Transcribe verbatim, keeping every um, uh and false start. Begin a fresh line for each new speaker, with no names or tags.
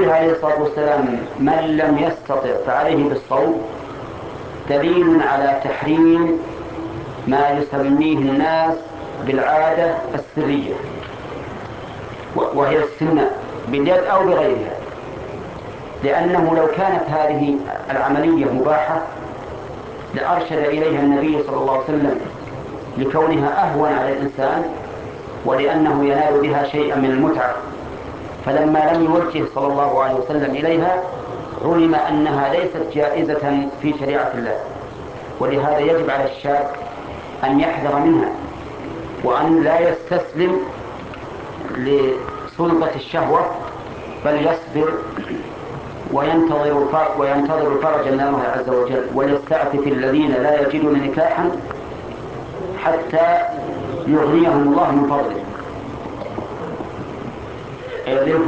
قوله عليه الصلاة والسلام من لم يستطع فعليه بالصوم دليل على تحريم ما يسميه الناس بالعادة السرية، وهي السمنة باليد أو بغيرها، لأنه لو كانت هذه العملية مباحة لأرشد إليها النبي صلى الله عليه وسلم لكونها أهون على الإنسان ولأنه ينال بها شيئا من المتعة، فلما لم يوجه صلى الله عليه وسلم إليها علم أنها ليست جائزة في شريعة الله، ولهذا يجب على الشاب أن يحذر منها وأن لا يستسلم لسلطة الشهوة، بل يصبر وينتظر وينتظر الفرج من الله عز وجل، وليستعفف الذين لا يجدون نكاحا حتى يغنيهم الله من فضله.